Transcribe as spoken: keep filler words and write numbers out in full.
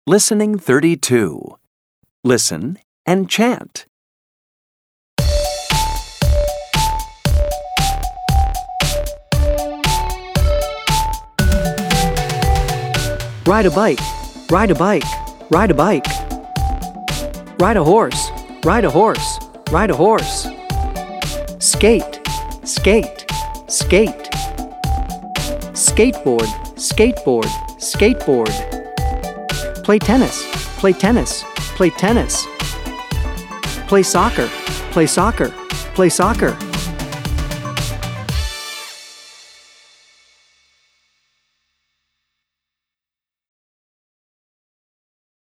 Listening thirty-two. Listen and chant. Ride a bike, ride a bike, ride a bike. Ride a horse, ride a horse, ride a horse. Skate, skate, skate. Skateboard, skateboard, skateboard. Play tennis, play tennis, play tennis. Play soccer, play soccer, play soccer.